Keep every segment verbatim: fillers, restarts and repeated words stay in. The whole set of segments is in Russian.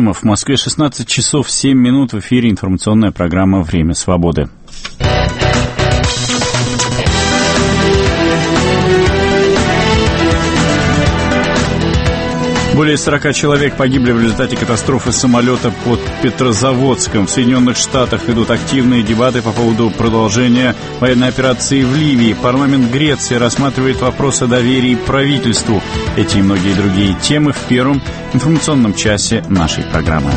Ефремов. В Москве шестнадцать часов семь минут. В эфире информационная программа «Время свободы». Более сорока человек погибли в результате катастрофы самолета под Петрозаводском. В Соединенных Штатах идут активные дебаты по поводу продолжения военной операции в Ливии. Парламент Греции рассматривает вопрос о доверии правительству. Эти и многие другие темы в первом информационном часе нашей программы.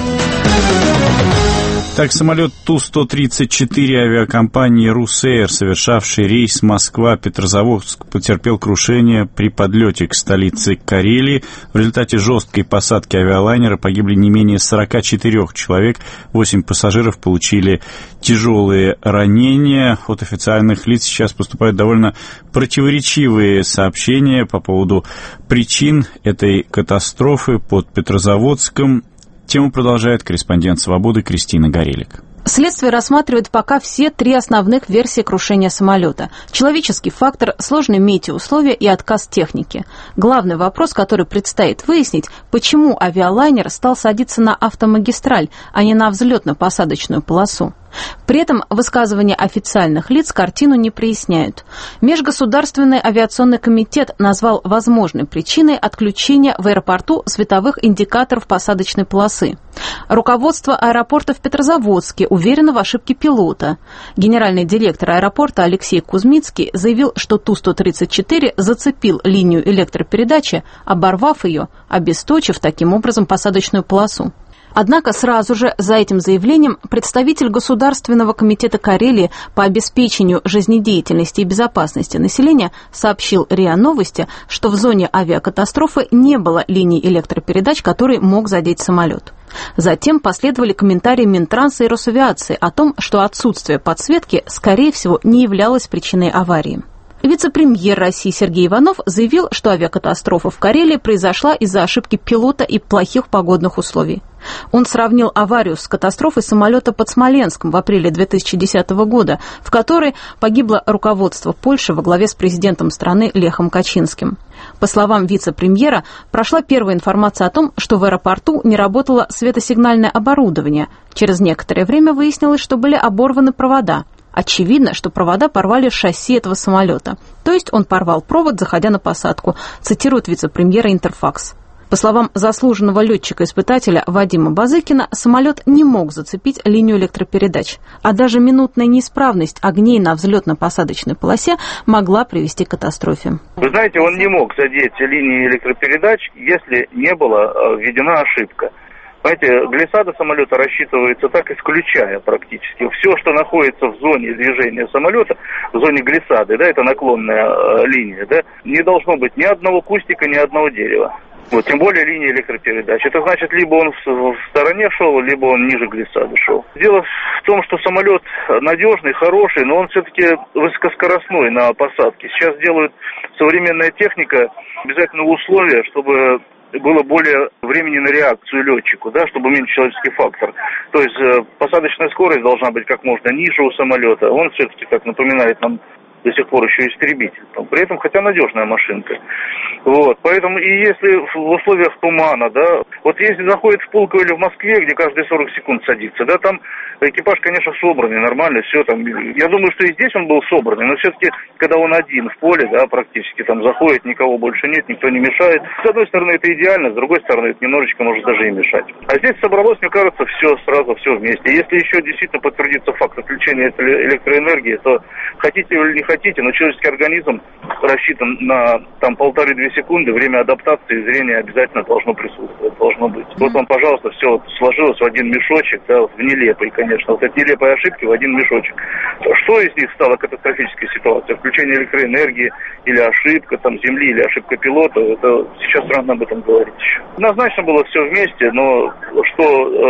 Так, самолет Ту сто тридцать четыре авиакомпании «Русэйр», совершавший рейс Москва-Петрозаводск, потерпел крушение при подлете к столице Карелии. В результате жесткой посадки авиалайнера погибли не менее сорок четыре человек, восемь пассажиров получили тяжелые ранения. От официальных лиц сейчас поступают довольно противоречивые сообщения по поводу причин этой катастрофы под Петрозаводском. Тему продолжает корреспондент «Свободы» Кристина Горелик. Следствие рассматривает пока все три основных версии крушения самолета. Человеческий фактор, сложные метеоусловия и отказ техники. Главный вопрос, который предстоит выяснить, почему авиалайнер стал садиться на автомагистраль, а не на взлетно-посадочную полосу. При этом высказывания официальных лиц картину не проясняют. Межгосударственный авиационный комитет назвал возможной причиной отключения в аэропорту световых индикаторов посадочной полосы. Руководство аэропорта в Петрозаводске уверено в ошибке пилота. Генеральный директор аэропорта Алексей Кузьмицкий заявил, что Ту сто тридцать четыре зацепил линию электропередачи, оборвав ее, обесточив таким образом посадочную полосу. Однако сразу же за этим заявлением представитель Государственного комитета Карелии по обеспечению жизнедеятельности и безопасности населения сообщил РИА Новости, что в зоне авиакатастрофы не было линий электропередач, который мог задеть самолет. Затем последовали комментарии Минтранса и Росавиации о том, что отсутствие подсветки, скорее всего, не являлось причиной аварии. Вице-премьер России Сергей Иванов заявил, что авиакатастрофа в Карелии произошла из-за ошибки пилота и плохих погодных условий. Он сравнил аварию с катастрофой самолета под Смоленском в апреле две тысячи десятого года, в которой погибло руководство Польши во главе с президентом страны Лехом Качинским. По словам вице-премьера, прошла первая информация о том, что в аэропорту не работало светосигнальное оборудование. Через некоторое время выяснилось, что были оборваны провода. Очевидно, что провода порвали шасси этого самолета. То есть он порвал провод, заходя на посадку, цитирует вице-премьера Интерфакс. По словам заслуженного летчика-испытателя Вадима Базыкина, самолет не мог зацепить линию электропередач, а даже минутная неисправность огней на взлетно-посадочной полосе могла привести к катастрофе. Вы знаете, он не мог задеть линии электропередач, если не была введена ошибка. Понимаете, глиссада самолета рассчитывается так, исключая практически. Все, что находится в зоне движения самолета, в зоне глиссады, да, это наклонная э, линия, да, не должно быть ни одного кустика, ни одного дерева. Вот, тем более линии электропередач. Это значит, либо он в, в стороне шел, либо он ниже глиссады шел. Дело в том, что самолет надежный, хороший, но он все-таки высокоскоростной на посадке. Сейчас делают современная техника, обязательно условия, чтобы было более времени на реакцию летчику, да, чтобы уменьшить человеческий фактор. То есть э, посадочная скорость должна быть как можно ниже у самолета. Он все-таки, как напоминает нам, до сих пор еще истребитель. При этом, хотя надежная машинка. Вот. Поэтому и если в условиях тумана, да, вот если заходит в Пулково или в Москве, где каждые сорок секунд садится, да, там экипаж, конечно, собранный, нормально, все там. Я думаю, что и здесь он был собранный, но все-таки, когда он один в поле, да, практически там заходит, никого больше нет, никто не мешает. С одной стороны, это идеально, с другой стороны, это немножечко может даже и мешать. А здесь собралось, мне кажется, все сразу, все вместе. Если еще действительно подтвердится факт отключения электроэнергии, то хотите или не хотите, но человеческий организм рассчитан на там полторы-две секунды, время адаптации зрения обязательно должно присутствовать, должно быть. Вот он, пожалуйста, все вот сложилось в один мешочек, да, в нелепый, конечно, вот эти нелепые ошибки в один мешочек. Что из них стало катастрофической ситуацией? Включение электроэнергии или ошибка там земли, или ошибка пилота, это сейчас рано об этом говорить еще. Однозначно было все вместе, но что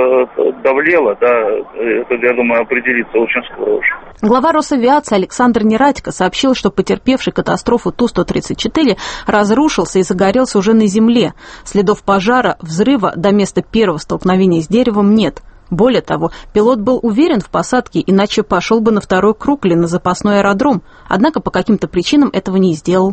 э, давлело, да, это, я думаю, определится очень скоро уже. Глава Росавиации Александр Нерадько сообщил, что потерпевший катастрофу Ту сто тридцать четыре разрушился и загорелся уже на земле. Следов пожара, взрыва до места первого столкновения с деревом нет. Более того, пилот был уверен в посадке, иначе пошел бы на второй круг или на запасной аэродром, однако по каким-то причинам этого не сделал.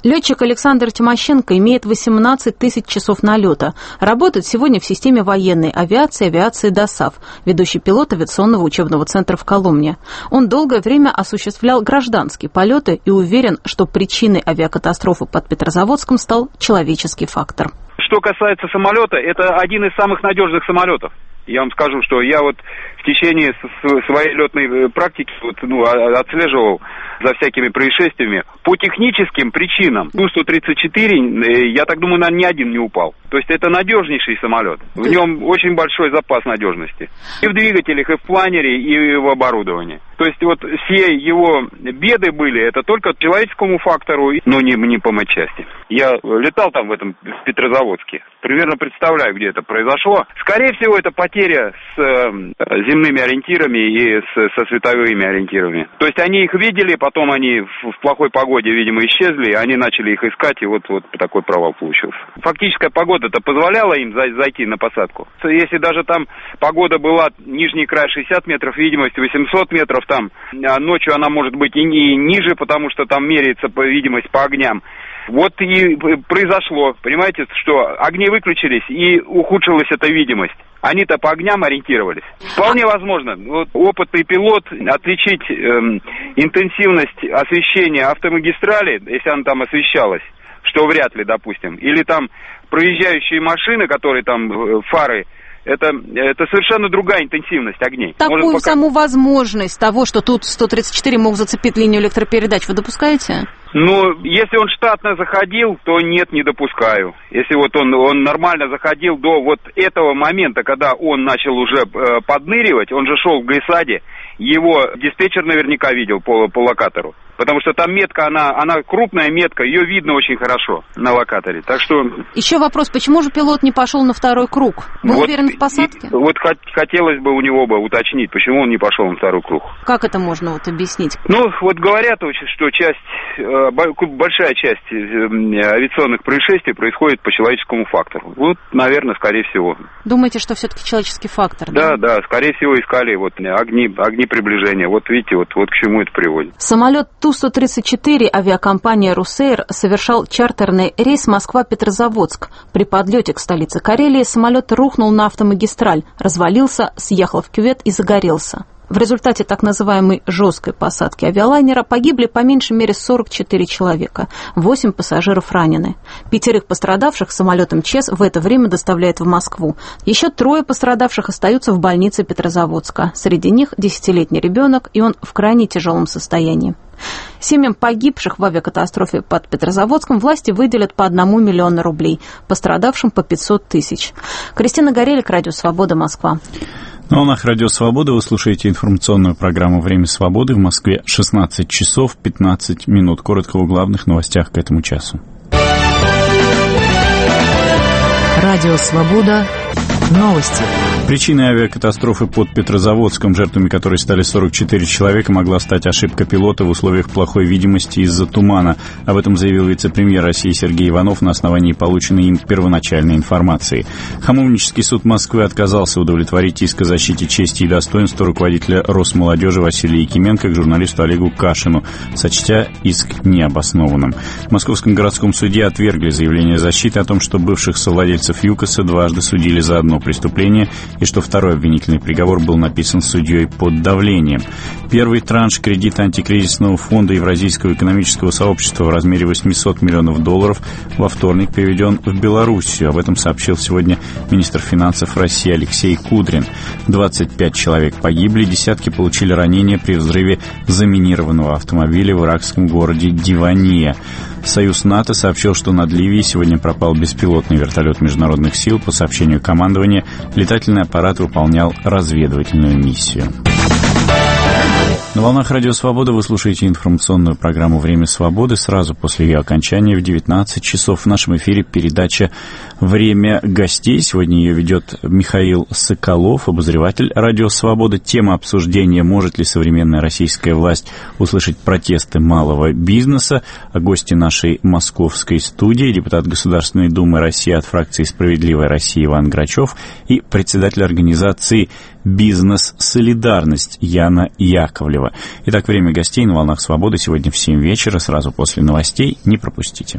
Летчик Александр Тимощенко имеет восемнадцать тысяч часов налета. Работает сегодня в системе военной авиации, авиации ДОСААФ, ведущий пилот авиационного учебного центра в Коломне. Он долгое время осуществлял гражданские полеты и уверен, что причиной авиакатастрофы под Петрозаводском стал человеческий фактор. Что касается самолета, это один из самых надежных самолетов. Я вам скажу, что я вот в течение своей летной практики вот, ну, отслеживал за всякими происшествиями. По техническим причинам Ту сто тридцать четыре, я так думаю, наверное, ни один не упал. То есть это надежнейший самолет. В нем очень большой запас надежности. И в двигателях, и в планере, и в оборудовании. То есть вот все его беды были, это только человеческому фактору, но не, не по матчасти. Я летал там в этом в Петрозаводске. Примерно представляю, где это произошло. Скорее всего, это потеря с э, земными ориентирами и с, со световыми ориентирами. То есть они их видели, потом они в, в плохой погоде, видимо, исчезли, они начали их искать, и вот, вот такой провал получился. Фактическая погода-то позволяла им за, зайти на посадку. Если даже там погода была, нижний край шестьдесят метров, видимость восемьсот метров, там а ночью она может быть и, и ниже, потому что там меряется видимость по огням. Вот и произошло, понимаете, что огни выключились и ухудшилась эта видимость. Они-то по огням ориентировались. Вполне возможно. Вот опытный пилот отличить эм, интенсивность освещения автомагистрали, если она там освещалась, что вряд ли, допустим, или там проезжающие машины, которые там э, фары, Это, это совершенно другая интенсивность огней. Такую пока... саму возможность того, что тут сто тридцать четыре мог зацепить линию электропередач, вы допускаете? Ну, если он штатно заходил, то нет, не допускаю. Если вот он, он нормально заходил до вот этого момента, когда он начал уже э, подныривать, он же шел в глиссаде, его диспетчер наверняка видел по, по локатору. Потому что там метка, она, она крупная метка, ее видно очень хорошо на локаторе. Так что... Еще вопрос, почему же пилот не пошел на второй круг? Вы вот, уверены в посадке? И, вот хотелось бы у него бы уточнить, почему он не пошел на второй круг. Как это можно вот объяснить? Ну, вот говорят, что часть, большая часть авиационных происшествий происходит по человеческому фактору. Вот, наверное, скорее всего. Думаете, что все-таки человеческий фактор? Да, да, да, скорее всего искали вот огни, огни приближения. Вот видите, вот, вот к чему это приводит. Самолет Ту сто тридцать четыре авиакомпания «Русэйр» совершал чартерный рейс Москва-Петрозаводск. При подлете к столице Карелии самолет рухнул на автомагистраль, развалился, съехал в кювет и загорелся. В результате так называемой жесткой посадки авиалайнера погибли по меньшей мере сорок четыре человека, восемь пассажиров ранены. Пятерых пострадавших самолетом ЧЭС в это время доставляют в Москву. Еще трое пострадавших остаются в больнице Петрозаводска. Среди них десятилетний ребенок, и он в крайне тяжелом состоянии. Семьям погибших в авиакатастрофе под Петрозаводском власти выделят по одному миллиону рублей, пострадавшим по пятьсот тысяч. Кристина Горелик, Радио Свобода, Москва. На волнах Радио Свобода вы слушаете информационную программу «Время свободы». В Москве шестнадцать часов пятнадцать минут. Коротко о главных новостях к этому часу. Радио Свобода. Новости. Причиной авиакатастрофы под Петрозаводском, жертвами которой стали сорок четыре человека, могла стать ошибка пилота в условиях плохой видимости из-за тумана. Об этом заявил вице-премьер России Сергей Иванов на основании полученной им первоначальной информации. Хамовнический суд Москвы отказался удовлетворить иск о защите чести и достоинства руководителя Росмолодежи Василия Якименко к журналисту Олегу Кашину, сочтя иск необоснованным. В Московском городском суде отвергли заявление защиты о том, что бывших совладельцев ЮКОСа дважды судили за одно преступление и что второй обвинительный приговор был написан судьей под давлением. Первый транш кредита антикризисного фонда Евразийского экономического сообщества в размере восемьсот миллионов долларов во вторник переведен в Белоруссию. Об этом сообщил сегодня министр финансов России Алексей Кудрин. двадцать пять человек погибли, десятки получили ранения при взрыве заминированного автомобиля в иракском городе Дивания. Союз НАТО сообщил, что над Ливией сегодня пропал беспилотный вертолет международных сил. По сообщению командования, летательный аппарат выполнял разведывательную миссию. На волнах Радио Свобода вы слушаете информационную программу «Время свободы». Сразу после ее окончания в девятнадцать часов в нашем эфире передача «Время гостей». Сегодня ее ведет Михаил Соколов, обозреватель Радио Свобода. Тема обсуждения: может ли современная российская власть услышать протесты малого бизнеса. А гости нашей московской студии — депутат Государственной Думы России от фракции «Справедливая Россия» Иван Грачев и председатель организации «Бизнес-солидарность» Яна Яковлева. Платонова. Итак, время гостей на «Волнах Свободы» сегодня в семь вечера, сразу после новостей. Не пропустите.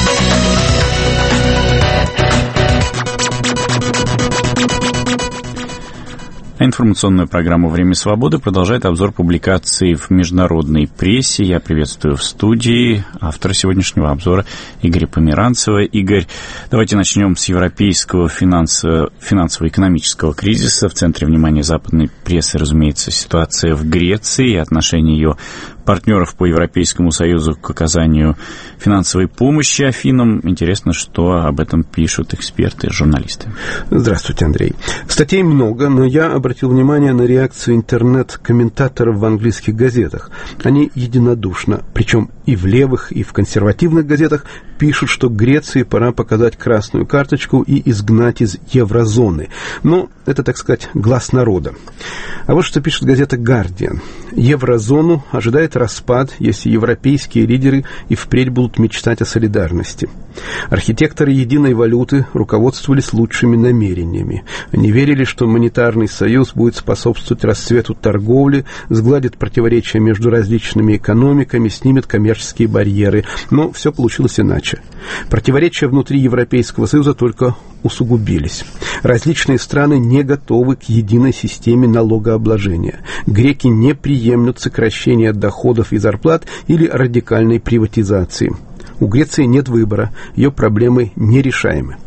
А информационную программу «Время свободы» продолжает обзор публикаций в международной прессе. Я приветствую в студии автора сегодняшнего обзора Игоря Померанцева. Игорь, давайте начнем с европейского финансово- финансово-экономического кризиса. В центре внимания западной прессы, разумеется, ситуация в Греции и отношение ее партнеров по Европейскому Союзу к оказанию финансовой помощи Афинам. Интересно, что об этом пишут эксперты, журналисты. Здравствуйте, Андрей. Статей много, но я обратил внимание на реакцию интернет-комментаторов в английских газетах. Они единодушно, причем и в левых, и в консервативных газетах, пишут, что Греции пора показать красную карточку и изгнать из еврозоны. Но это, так сказать, глас народа. А вот что пишет газета «Гардиан». Еврозону ожидает распад, если европейские лидеры и впредь будут мечтать о солидарности. Архитекторы единой валюты руководствовались лучшими намерениями. Они верили, что монетарный союз будет способствовать расцвету торговли, сгладит противоречия между различными экономиками, снимет коммерческие барьеры. Но все получилось иначе. Противоречия внутри Европейского Союза только усугубились. Различные страны не готовы к единой системе налогообложения. Греки не приемлют сокращения доходов и зарплат или радикальной приватизации. У Греции нет выбора, ее проблемы нерешаемы.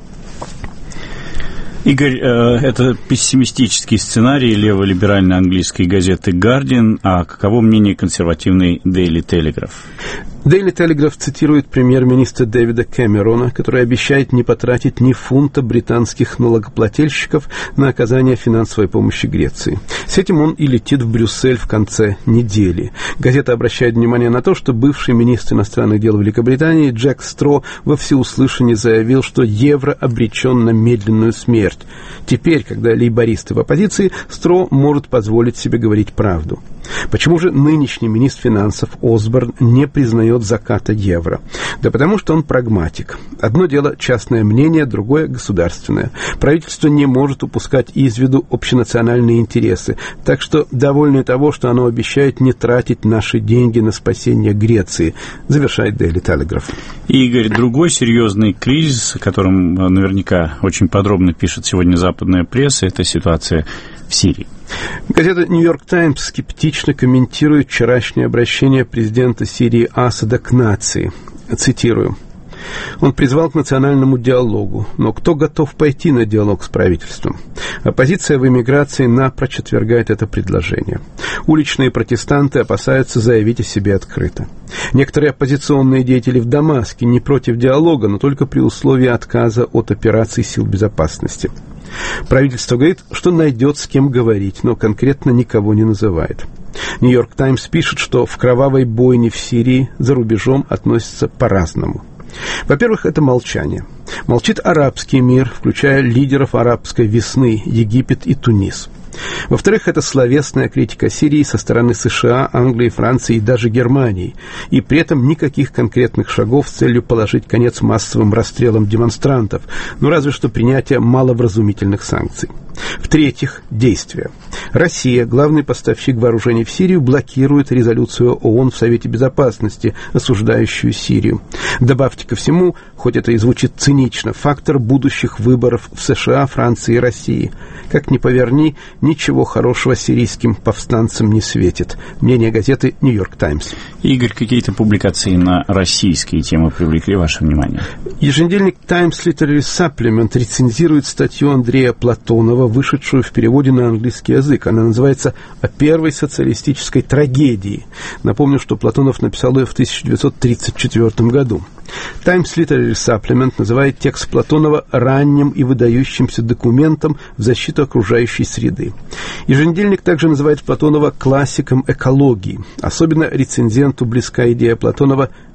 Игорь, это пессимистический сценарий леволиберальной английской газеты «Гардиан», а каково мнение консервативной «Дейли Телеграф»? Дейли Телеграф цитирует премьер-министра Дэвида Кэмерона, который обещает не потратить ни фунта британских налогоплательщиков на оказание финансовой помощи Греции. С этим он и летит в Брюссель в конце недели. Газета обращает внимание на то, что бывший министр иностранных дел Великобритании Джек Стро во всеуслышание заявил, что евро обречен на медленную смерть. Теперь, когда лейбористы в оппозиции, Стро может позволить себе говорить правду. Почему же нынешний министр финансов Осборн не признает заката евро? Да потому что он прагматик. Одно дело частное мнение, другое государственное. Правительство не может упускать из виду общенациональные интересы, так что довольны того, что оно обещает не тратить наши деньги на спасение Греции, завершает Дейли Телеграф. Игорь, другой серьезный кризис, о котором наверняка очень подробно пишет сегодня западная пресса, это ситуация в Сирии. Газета «Нью-Йорк Таймс» скептично комментирует вчерашнее обращение президента Сирии Асада к нации. Цитирую. Он призвал к национальному диалогу, но кто готов пойти на диалог с правительством? Оппозиция в эмиграции напрочь отвергает это предложение. Уличные протестанты опасаются заявить о себе открыто. Некоторые оппозиционные деятели в Дамаске не против диалога, но только при условии отказа от операций сил безопасности. Правительство говорит, что найдет с кем говорить, но конкретно никого не называет. «Нью-Йорк Таймс» пишет, что в кровавой бойне в Сирии за рубежом относятся по-разному. Во-первых, это молчание. Молчит арабский мир, включая лидеров арабской весны, Египет и Тунис. Во-вторых, это словесная критика Сирии со стороны США, Англии, Франции и даже Германии. И при этом никаких конкретных шагов с целью положить конец массовым расстрелам демонстрантов, ну разве что принятие маловразумительных санкций. В-третьих, действия. Россия, главный поставщик вооружений в Сирию, блокирует резолюцию ООН в Совете Безопасности, осуждающую Сирию. Добавьте ко всему, хоть это и звучит цинично, фактор будущих выборов в США, Франции и России. Как ни поверни, ничего хорошего сирийским повстанцам не светит. Мнение газеты «Нью-Йорк Таймс». Игорь, какие-то публикации на российские темы привлекли ваше внимание? Еженедельник Times Literary Supplement рецензирует статью Андрея Платонова, вышедшую в переводе на английский язык. Она называется «О первой социалистической трагедии». Напомню, что Платонов написал ее в тысяча девятьсот тридцать четвёртом году. Times Literary Supplement называет текст Платонова ранним и выдающимся документом в защиту окружающей среды. Еженедельник также называет Платонова классиком экологии. Особенно рецензенту близка идея Платонова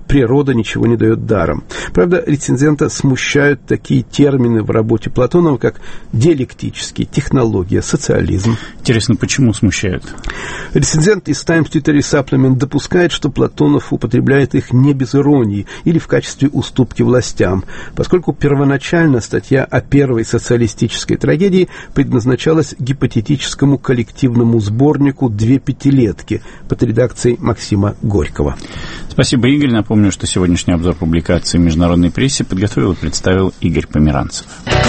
природа ничего не дает даром. Правда, рецензента смущают такие термины в работе Платонова, как диалектический, технология, социализм. Интересно, почему смущают? Рецензент из Times Literary Supplement допускает, что Платонов употребляет их не без иронии или в качестве уступки властям, поскольку первоначально статья о первой социалистической трагедии предназначалась гипотетическому коллективному сборнику «Две пятилетки» под редакцией Максима Горького. Спасибо, Игорь. Напомню, что сегодняшний обзор публикации в международной прессе подготовил и представил Игорь Померанцев.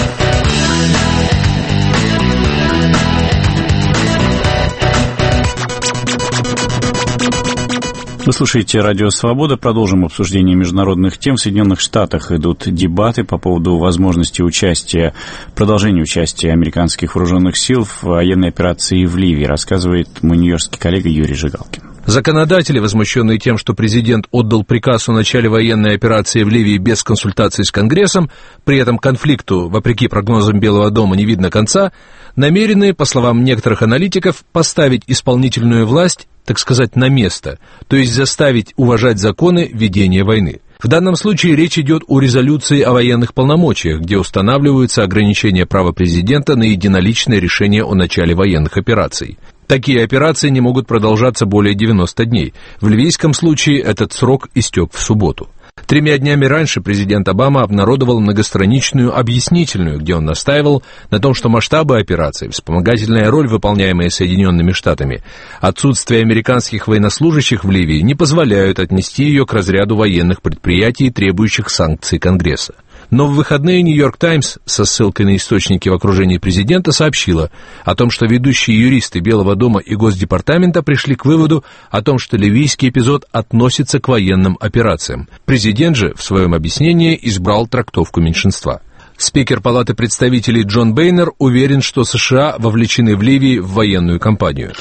Вы слушаете «Радио Свобода». Продолжим обсуждение международных тем. В Соединенных Штатах идут дебаты по поводу возможности участия, продолжения участия американских вооруженных сил в военной операции в Ливии, рассказывает мой нью-йоркский коллега Юрий Жигалкин. Законодатели, возмущенные тем, что президент отдал приказ о начале военной операции в Ливии без консультаций с Конгрессом, при этом конфликту, вопреки прогнозам Белого дома, не видно конца, намерены, по словам некоторых аналитиков, поставить исполнительную власть, так сказать, на место, то есть заставить уважать законы ведения войны. В данном случае речь идет о резолюции о военных полномочиях, где устанавливаются ограничения права президента на единоличное решение о начале военных операций. Такие операции не могут продолжаться более девяноста дней. В ливийском случае этот срок истек в субботу. Тремя днями раньше президент Обама обнародовал многостраничную объяснительную, где он настаивал на том, что масштабы операции, вспомогательная роль, выполняемая Соединенными Штатами, отсутствие американских военнослужащих в Ливии не позволяют отнести ее к разряду военных предприятий, требующих санкций Конгресса. Но в выходные «Нью-Йорк Таймс» со ссылкой на источники в окружении президента сообщила о том, что ведущие юристы Белого дома и Госдепартамента пришли к выводу о том, что ливийский эпизод относится к военным операциям. Президент же в своем объяснении избрал трактовку меньшинства. Спикер Палаты представителей Джон Бейнер уверен, что США вовлечены в Ливии в военную кампанию.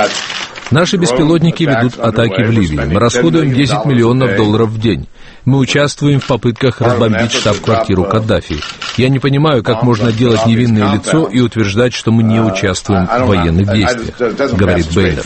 Наши беспилотники ведут атаки в Ливии. Мы расходуем десять миллионов долларов в день. Мы участвуем в попытках разбомбить штаб-квартиру Каддафи. Я не понимаю, как можно делать невинное лицо и утверждать, что мы не участвуем в военных действиях, говорит Бейнер.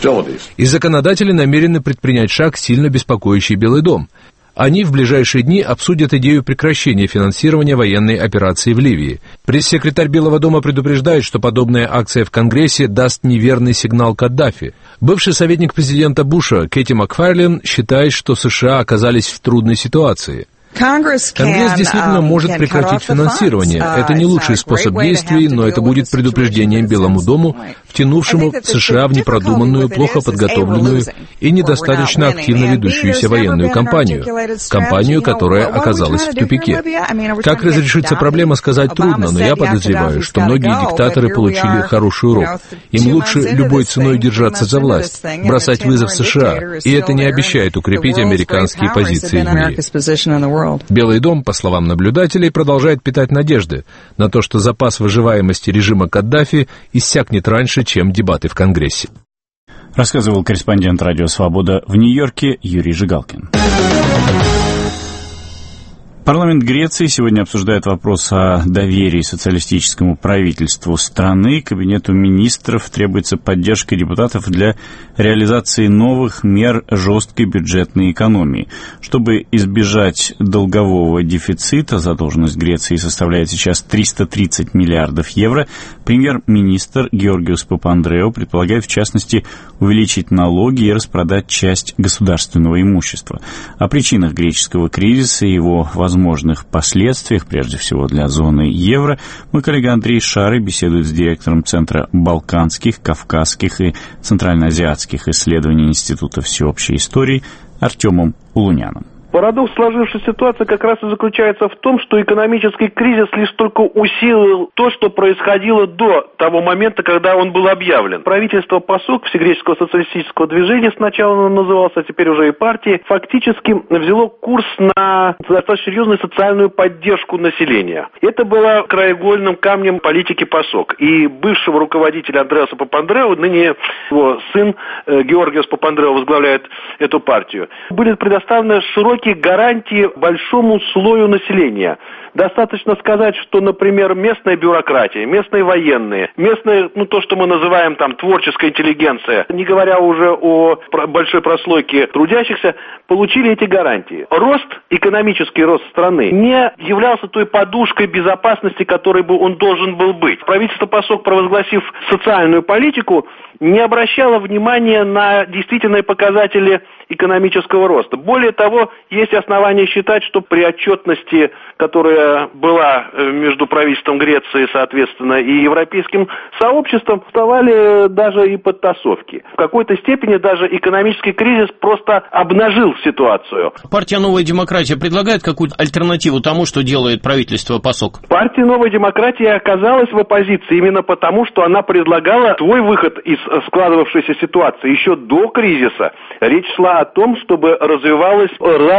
И законодатели намерены предпринять шаг, сильно беспокоящий Белый дом. Они в ближайшие дни обсудят идею прекращения финансирования военной операции в Ливии. Пресс-секретарь Белого дома предупреждает, что подобная акция в Конгрессе даст неверный сигнал Каддафи. Бывший советник президента Буша Кэти Макфарлен считает, что США оказались в трудной ситуации. Конгресс действительно может прекратить финансирование. Это не лучший способ действий, но это будет предупреждением Белому дому, втянувшему США в непродуманную, плохо подготовленную и недостаточно активно ведущуюся военную кампанию, кампанию, которая оказалась в тупике. Как разрешится проблема, сказать трудно, но я подозреваю, что многие диктаторы получили хороший урок. Им лучше любой ценой держаться за власть, бросать вызов США, и это не обещает укрепить американские позиции в мире. Белый дом, по словам наблюдателей, продолжает питать надежды на то, что запас выживаемости режима Каддафи иссякнет раньше, чем дебаты в Конгрессе. Рассказывал корреспондент «Радио Свобода» в Нью-Йорке Юрий Жигалкин. Парламент Греции сегодня обсуждает вопрос о доверии социалистическому правительству страны. Кабинету министров требуется поддержка депутатов для реализации новых мер жесткой бюджетной экономии. Чтобы избежать долгового дефицита, задолженность Греции составляет сейчас триста тридцать миллиардов евро, премьер-министр Георгиос Папандреou предполагает, в частности, увеличить налоги и распродать часть государственного имущества. О причинах греческого кризиса и его возможностях возможных последствиях, прежде всего для зоны евро, мой коллега Андрей Шары беседует с директором Центра Балканских, Кавказских и Центральноазиатских исследований Института всеобщей истории Артемом Улуняном. Парадокс сложившейся ситуации как раз и заключается в том, что экономический кризис лишь только усилил то, что происходило до того момента, когда он был объявлен. Правительство ПАСОК, Всегреческого социалистического движения, сначала оно называлось, а теперь уже и партии, фактически взяло курс на достаточно серьезную социальную поддержку населения. Это было краеугольным камнем политики ПАСОК. И бывшего руководителя Андреаса Папандреou, ныне его сын Георгиос Папандреou возглавляет эту партию, были предоставлены широкие высокие гарантии большому слою населения. Достаточно сказать, что, например, местная бюрократия, местные военные, местная, ну, то, что мы называем там творческая интеллигенция, не говоря уже о большой прослойке трудящихся, получили эти гарантии. Рост, экономический рост страны не являлся той подушкой безопасности, которой бы он должен был быть. Правительство ПАСОК, провозгласив социальную политику, не обращало внимания на действительные показатели экономического роста. Более того, есть основания считать, что при отчетности, которая была между правительством Греции, соответственно, и европейским сообществом, вставали даже и подтасовки. В какой-то степени даже экономический кризис просто обнажил ситуацию. Партия «Новая демократия» предлагает какую-то альтернативу тому, что делает правительство ПАСОК? Партия «Новая демократия» оказалась в оппозиции именно потому, что она предлагала свой выход из складывавшейся ситуации еще до кризиса. Речь шла о том, чтобы развивалось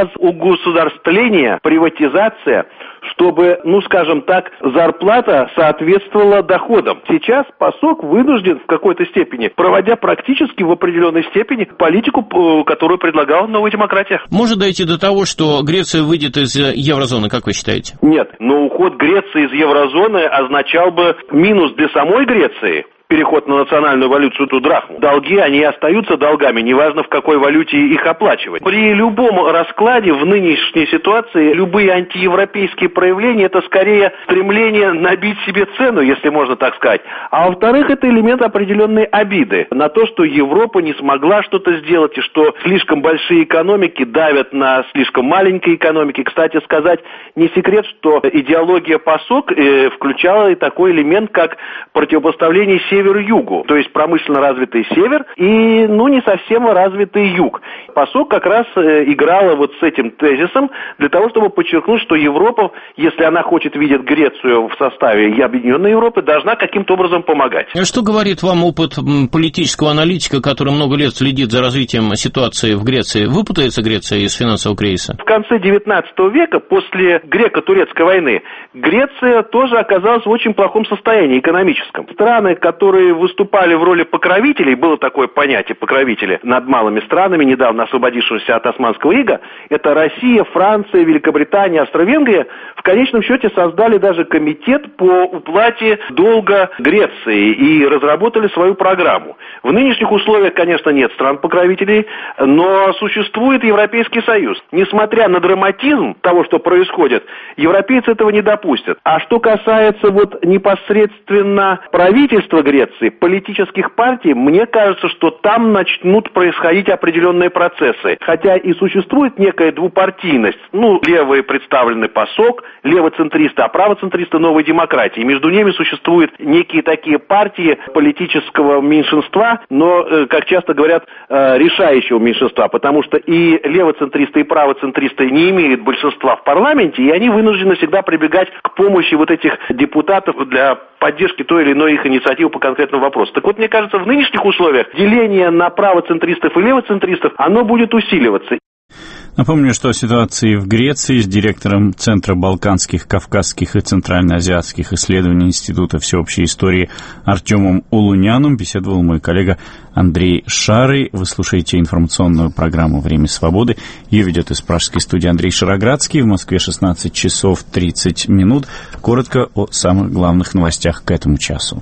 разугосударствление, приватизация, чтобы, ну, скажем так, зарплата соответствовала доходам. Сейчас ПАСОК вынужден в какой-то степени, проводя практически в определенной степени политику, которую предлагала «Новая демократия». Может дойти до того, что Греция выйдет из еврозоны, как вы считаете? Нет, но уход Греции из еврозоны означал бы минус для самой Греции. Переход на национальную валюту, ту драхму. Долги, они остаются долгами, неважно в какой валюте их оплачивать. При любом раскладе в нынешней ситуации любые антиевропейские проявления — это скорее стремление набить себе цену, если можно так сказать. А во-вторых, это элемент определенной обиды на то, что Европа не смогла что-то сделать, и что слишком большие экономики давят на слишком маленькие экономики. Кстати сказать, не секрет, что идеология ПАСОК э, включала и такой элемент, как противопоставление севера север-югу, то есть промышленно развитый север и, ну, не совсем развитый юг. ПАСОК как раз э, играла вот с этим тезисом для того, чтобы подчеркнуть, что Европа, если она хочет видеть Грецию в составе Объединенной Европы, должна каким-то образом помогать. А что говорит вам опыт политического аналитика, который много лет следит за развитием ситуации в Греции? Выпутается Греция из финансового кризиса? В конце девятнадцатого века, после греко-турецкой войны, Греция тоже оказалась в очень плохом состоянии экономическом. Страны, которые выступали в роли покровителей, было такое понятие покровители над малыми странами, недавно освободившимися от османского ига, это Россия, Франция, Великобритания, Австро-Венгрия, в конечном счете создали даже комитет по уплате долга Греции и разработали свою программу. В нынешних условиях, конечно, нет стран-покровителей, но существует Европейский Союз. Несмотря на драматизм того, что происходит, европейцы этого не допустят. А что касается вот непосредственно правительства Греции, политических партий, мне кажется, что там начнут происходить определенные процессы. Хотя и существует некая двупартийность. Ну, левые представлены ПАСОК, левоцентристы, а правоцентристы Новой демократии. Между ними существуют некие такие партии политического меньшинства, но, как часто говорят, решающего меньшинства, потому что и левоцентристы, и правоцентристы не имеют большинства в парламенте, и они вынуждены всегда прибегать к помощи вот этих депутатов для поддержки той или иной их инициативы по конкретному вопросу. Так вот, мне кажется, в нынешних условиях деление на правоцентристов и левоцентристов, оно будет усиливаться. Напомню, что о ситуации в Греции с директором Центра балканских, кавказских и центральноазиатских исследований Института всеобщей истории Артемом Улуняном беседовал мой коллега Андрей Шарый. Вы слушаете информационную программу «Время свободы». Ее ведет из пражской студии Андрей Шароградский. В Москве шестнадцать часов тридцать минут. Коротко о самых главных новостях к этому часу.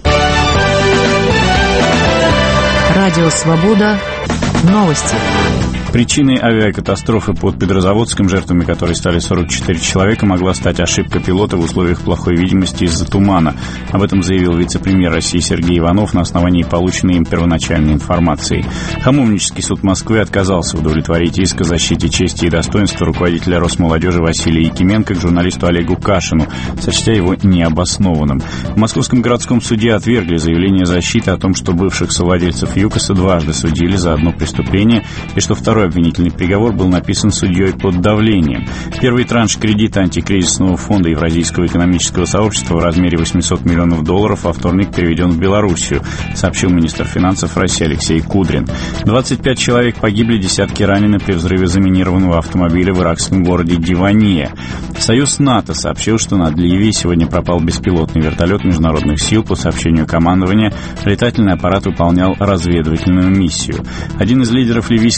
Радио «Свобода». Новости. Причиной авиакатастрофы под Петрозаводском, жертвами которой стали сорок четыре человека, могла стать ошибка пилота в условиях плохой видимости из-за тумана. Об этом заявил вице-премьер России Сергей Иванов на основании полученной им первоначальной информации. Хамовнический суд Москвы отказался удовлетворить иск о защите чести и достоинства руководителя Росмолодежи Василия Якименко к журналисту Олегу Кашину, сочтя его необоснованным. В Московском городском суде отвергли заявление защиты о том, что бывших совладельцев ЮКОСа дважды судили за одно преступление и что второй обвинительный приговор был написан судьей под давлением. Первый транш кредита антикризисного фонда Евразийского экономического сообщества в размере восемьсот миллионов долларов во вторник переведен в Белоруссию, сообщил министр финансов России Алексей Кудрин. двадцать пять человек погибли, десятки ранены при взрыве заминированного автомобиля в иракском городе Дивания. Союз НАТО сообщил, что над Ливией сегодня пропал беспилотный вертолет международных сил. По сообщению командования, летательный аппарат выполнял разведывательную миссию. Один из лидеров ливийских повстанцев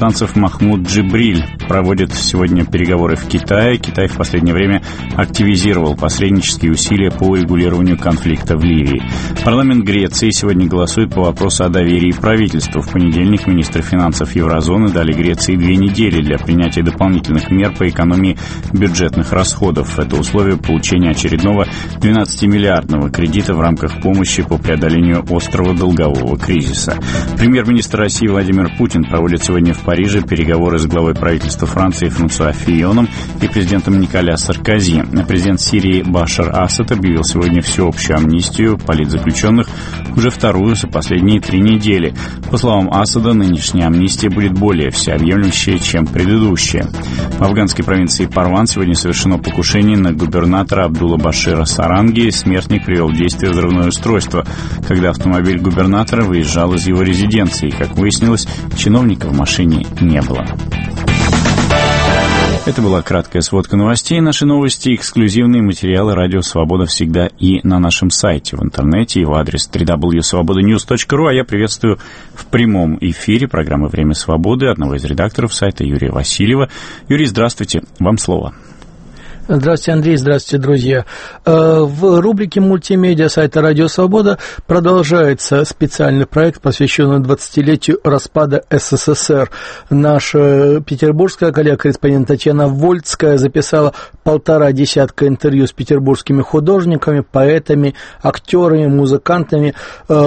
казахстанцев Махмуд Джибриль проводит сегодня переговоры в Китае. Китай в последнее время активизировал посреднические усилия по урегулированию конфликта в Ливии. Парламент Греции сегодня голосует по вопросу о доверии правительству. В понедельник министры финансов еврозоны дали Греции две недели для принятия дополнительных мер по экономии бюджетных расходов. Это условие получения очередного двенадцатимиллиардного кредита в рамках помощи по преодолению острого долгового кризиса. Премьер-министр России Владимир Путин проводит сегодня в Париже переговоры с главой правительства Франции Франсуа Фийоном и президентом Николя Саркози. Президент Сирии Башар Асад объявил сегодня всеобщую амнистию политзаключенных, уже вторую за последние три недели. По словам Асада, нынешняя амнистия будет более всеобъемлющая, чем предыдущая. В афганской провинции Парван сегодня совершено покушение на губернатора Абдулла Башира Саранги. Смертник привел в действие взрывное устройство, когда автомобиль губернатора выезжал из его резиденции. Как выяснилось, чиновника в машине не было. Это была краткая сводка новостей. Наши новости, эксклюзивные материалы «Радио Свобода» всегда и на нашем сайте в интернете, и в адрес дабл ю дабл ю дабл ю точка свобода ньюс точка ру. А я приветствую в прямом эфире программы «Время свободы» одного из редакторов сайта Юрия Васильева. Юрий, здравствуйте. Вам слово. Здравствуйте, Андрей, здравствуйте, друзья. В рубрике «Мультимедиа» сайта «Радио Свобода» продолжается специальный проект, посвященный двадцатилетию распада эс эс эс эр. Наша петербургская коллега-корреспондент Татьяна Вольцкая записала полтора десятка интервью с петербургскими художниками, поэтами, актерами, музыкантами,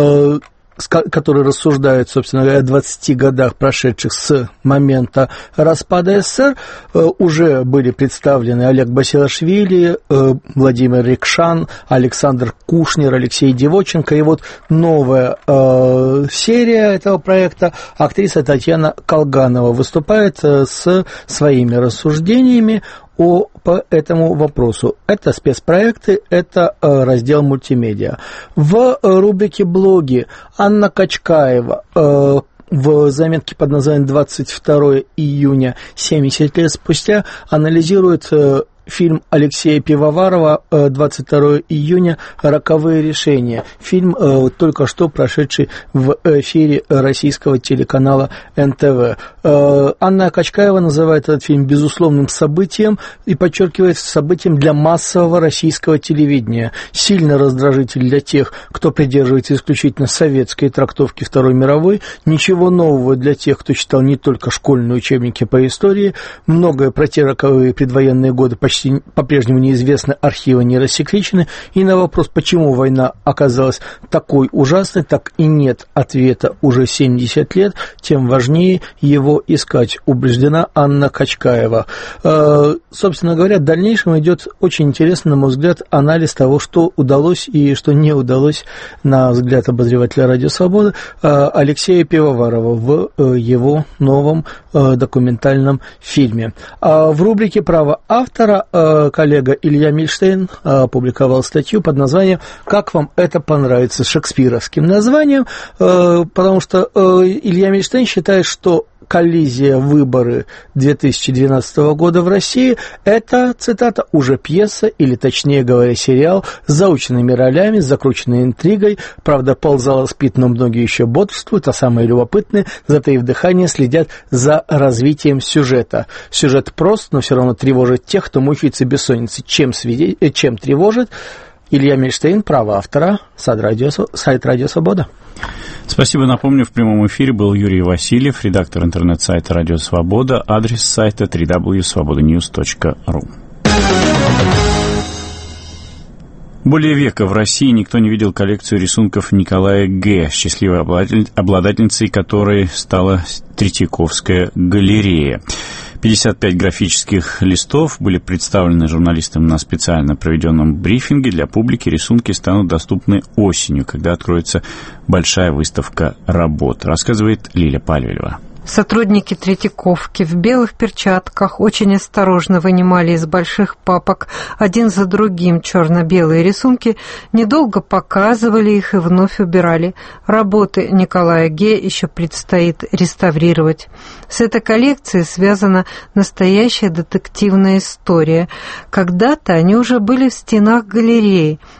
которые рассуждают, собственно говоря, о двадцати годах, прошедших с момента распада эс эс эс. Уже были представлены Олег Басилашвили, Владимир Рикшан, Александр Кушнер, Алексей Девоченко. И вот новая э, серия этого проекта, актриса Татьяна Колганова выступает с своими рассуждениями о, по этому вопросу. Это спецпроекты, это э, раздел мультимедиа. В э, рубрике «Блоги» Анна Качкаева э, в заметке под названием «двадцать второе июня, семьдесят лет спустя» анализирует э, фильм Алексея Пивоварова «двадцать второе июня. Роковые решения». Фильм, только что прошедший в эфире российского телеканала эн тэ вэ. Анна Качкаева называет этот фильм безусловным событием и подчеркивает событием для массового российского телевидения. Сильно раздражитель для тех, кто придерживается исключительно советской трактовки Второй мировой. Ничего нового для тех, кто читал не только школьные учебники по истории. Многое про те роковые предвоенные годы почти по-прежнему неизвестны, архивы не рассекречены, и на вопрос, почему война оказалась такой ужасной, так и нет ответа уже семьдесят лет, тем важнее его искать, убеждена Анна Качкаева. Э, собственно говоря, в дальнейшем идет очень интересный, на мой взгляд, анализ того, что удалось и что не удалось, на взгляд обозревателя «Радио Свобода», э, Алексея Пивоварова в э, его новом э, документальном фильме. А в рубрике «Право автора» коллега Илья Мильштейн опубликовал статью под названием «Как вам это понравится?» с шекспировским названием, потому что Илья Мильштейн считает, что коллизия выборы две тысячи двенадцатого года в России – это, цитата, уже пьеса, или, точнее говоря, сериал с заученными ролями, с закрученной интригой. Правда, ползала спит, но многие еще бодрствуют, а самые любопытные, затаив дыхание, следят за развитием сюжета. Сюжет прост, но все равно тревожит тех, кто мучается бессонницей. Чем, свиде... Чем тревожит? Илья Мильштейн, право автора, сайт Радио, сайт Радио Свобода. Спасибо. Напомню, в прямом эфире был Юрий Васильев, редактор интернет-сайта «Радио Свобода». Адрес сайта дабл ю дабл ю дабл ю точка свобода ньюс точка ру. Более века в России никто не видел коллекцию рисунков Николая Г., счастливой обладательницей которой стала Третьяковская галерея. пятьдесят пять графических листов были представлены журналистам на специально проведенном брифинге. Для публики рисунки станут доступны осенью, когда откроется большая выставка работ, рассказывает Лиля Пальвелева. Сотрудники Третьяковки в белых перчатках очень осторожно вынимали из больших папок один за другим черно-белые рисунки, недолго показывали их и вновь убирали. Работы Николая Г. еще предстоит реставрировать. С этой коллекцией связана настоящая детективная история. Когда-то они уже были в стенах галереи,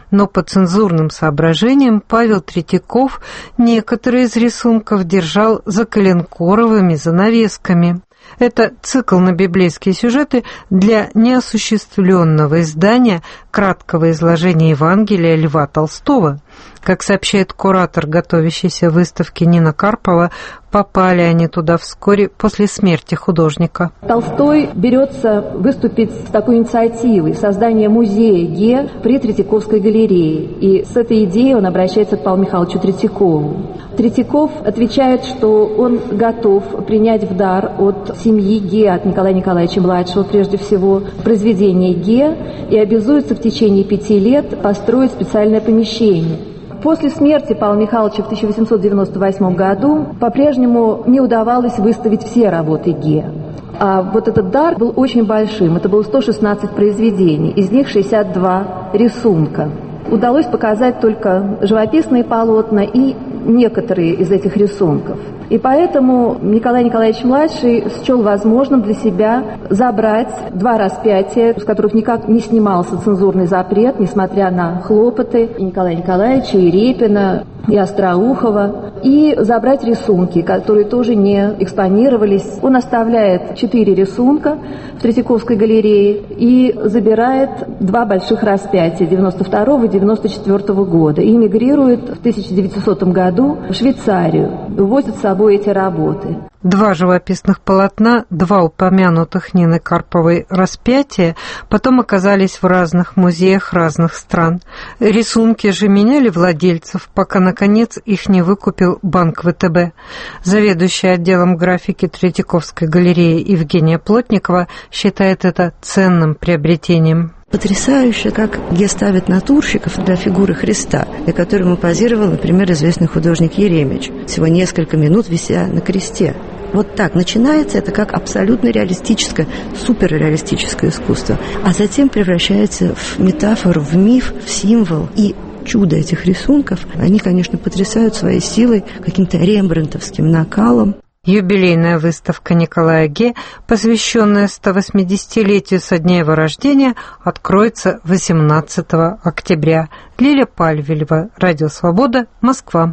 но по цензурным соображениям Павел Третьяков некоторые из рисунков держал за коленкоровыми занавесками. Это цикл на библейские сюжеты для неосуществленного издания краткого изложения Евангелия Льва Толстого. Как сообщает куратор готовящейся выставки Нина Карпова, попали они туда вскоре после смерти художника. Толстой берется выступить с такой инициативой создания музея Ге при Третьяковской галерее. И с этой идеей он обращается к Павлу Михайловичу Третьякову. Третьяков отвечает, что он готов принять в дар от семьи Ге, от Николая Николаевича-младшего прежде всего, произведение Ге и обязуется в течение пяти лет построить специальное помещение. После смерти Павла Михайловича в тысяча восемьсот девяносто восьмом году по-прежнему не удавалось выставить все работы Ге. А вот этот дар был очень большим. Это было сто шестнадцать произведений, из них шестьдесят два рисунка. Удалось показать только живописные полотна и некоторые из этих рисунков. И поэтому Николай Николаевич-младший счел возможным для себя забрать два распятия, с которых никак не снимался цензурный запрет, несмотря на хлопоты и Николая Николаевича, и Репина, и Остроухова, и забрать рисунки, которые тоже не экспонировались. Он оставляет четыре рисунка в Третьяковской галерее и забирает два больших распятия девяносто второго и девяносто четвёртого года и эмигрирует в тысяча девятисотом году в Швейцарию, увозит с собой эти работы. Два живописных полотна, два упомянутых Нины Карповой распятия, потом оказались в разных музеях разных стран. Рисунки же меняли владельцев, пока, наконец, их не выкупил банк вэ тэ бэ. Заведующая отделом графики Третьяковской галереи Евгения Плотникова считает это ценным приобретением. Потрясающе, как Ге ставит натурщиков для фигуры Христа, для которого позировал, например, известный художник Еремич, всего несколько минут вися на кресте. Вот так начинается это как абсолютно реалистическое, суперреалистическое искусство, а затем превращается в метафору, в миф, в символ. И чудо этих рисунков, они, конечно, потрясают своей силой, каким-то рембрандтовским накалом. Юбилейная выставка Николая Ге, посвященная сто восьмидесятилетию со дня его рождения, откроется восемнадцатого октября. Лиля Пальвелева, Радио Свобода, Москва.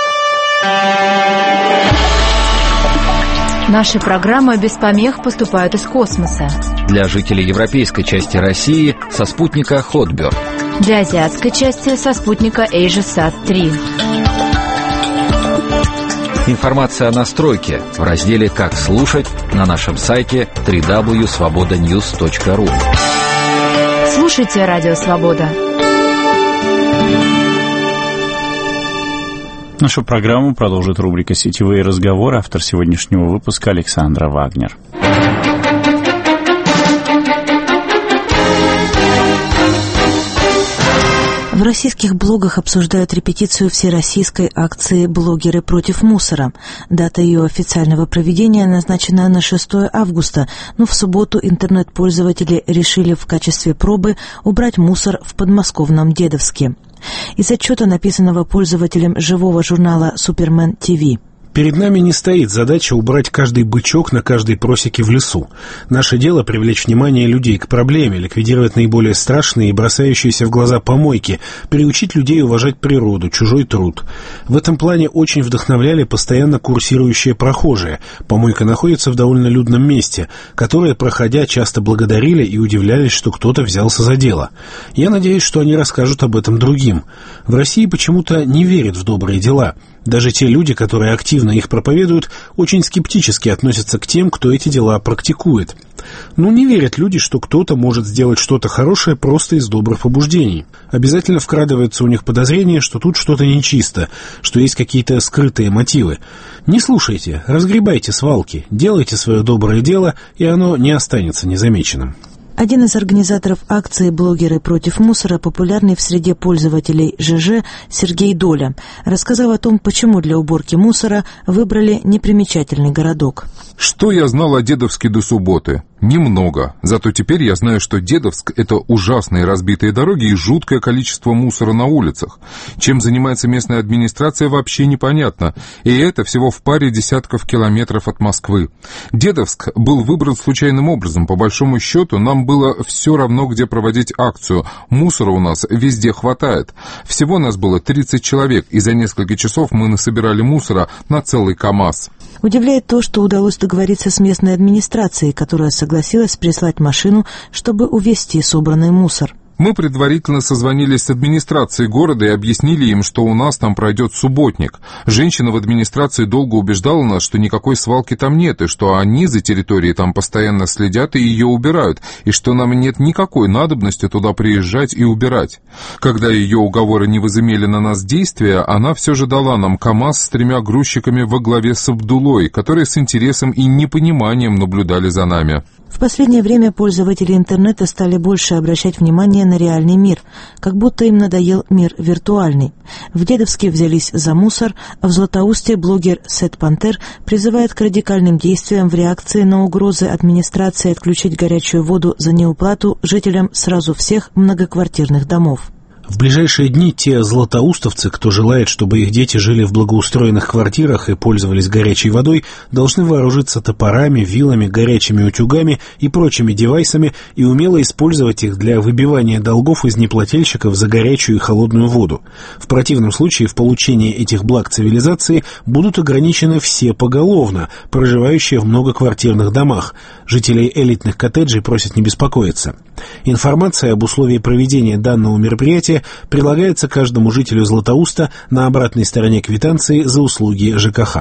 Наши программы без помех поступают из космоса. Для жителей европейской части России со спутника Hotbird. Для азиатской части со спутника AsiaSat три. Информация о настройке в разделе «Как слушать» на нашем сайте дабл ю дабл ю дабл ю точка свобода ньюс точка ру. Слушайте Радио Свобода. Нашу программу продолжит рубрика «Сетевые разговоры». Автор сегодняшнего выпуска Александра Вагнер. В российских блогах обсуждают репетицию всероссийской акции «Блогеры против мусора». Дата ее официального проведения назначена на шестое августа, но в субботу интернет-пользователи решили в качестве пробы убрать мусор в подмосковном Дедовске. Из отчета, написанного пользователем живого журнала «Супермен ТВ». Перед нами не стоит задача убрать каждый бычок на каждой просеке в лесу. Наше дело — привлечь внимание людей к проблеме, ликвидировать наиболее страшные и бросающиеся в глаза помойки, приучить людей уважать природу, чужой труд. В этом плане очень вдохновляли постоянно курсирующие прохожие. Помойка находится в довольно людном месте, которые, проходя, часто благодарили и удивлялись, что кто-то взялся за дело. Я надеюсь, что они расскажут об этом другим. В России почему-то не верят в добрые дела. Даже те люди, которые активно их проповедуют, очень скептически относятся к тем, кто эти дела практикует. Ну, не верят люди, что кто-то может сделать что-то хорошее просто из добрых побуждений. Обязательно вкрадывается у них подозрение, что тут что-то нечисто, что есть какие-то скрытые мотивы. Не слушайте, разгребайте свалки, делайте свое доброе дело, и оно не останется незамеченным. Один из организаторов акции «Блогеры против мусора», популярный в среде пользователей ЖЖ Сергей Доля, рассказал о том, почему для уборки мусора выбрали непримечательный городок. Что я знал о Дедовске до субботы? Немного. Зато теперь я знаю, что Дедовск — это ужасные разбитые дороги и жуткое количество мусора на улицах. Чем занимается местная администрация, вообще непонятно. И это всего в паре десятков километров от Москвы. Дедовск был выбран случайным образом. По большому счету, нам было все равно, где проводить акцию. Мусора у нас везде хватает. Всего нас было тридцать человек, и за несколько часов мы насобирали мусора на целый КАМАЗ. Удивляет то, что удалось договориться с местной администрацией, которая согласилась прислать машину, чтобы увезти собранный мусор. Мы предварительно созвонились с администрацией города и объяснили им, что у нас там пройдет субботник. Женщина в администрации долго убеждала нас, что никакой свалки там нет, и что они за территорией там постоянно следят и ее убирают, и что нам нет никакой надобности туда приезжать и убирать. Когда ее уговоры не возымели на нас действия, она все же дала нам КАМАЗ с тремя грузчиками во главе с Абдулой, которые с интересом и непониманием наблюдали за нами. В последнее время пользователи интернета стали больше обращать внимание на реальный мир, как будто им надоел мир виртуальный. В Дедовске взялись за мусор, а в Златоусте блогер Сет Пантер призывает к радикальным действиям в реакции на угрозы администрации отключить горячую воду за неуплату жителям сразу всех многоквартирных домов. В ближайшие дни те златоустовцы, кто желает, чтобы их дети жили в благоустроенных квартирах и пользовались горячей водой, должны вооружиться топорами, вилами, горячими утюгами и прочими девайсами и умело использовать их для выбивания долгов из неплательщиков за горячую и холодную воду. В противном случае в получении этих благ цивилизации будут ограничены все поголовно, проживающие в многоквартирных домах. Жителей элитных коттеджей просят не беспокоиться. Информация об условии проведения данного мероприятия прилагается каждому жителю Златоуста на обратной стороне квитанции за услуги ЖКХ.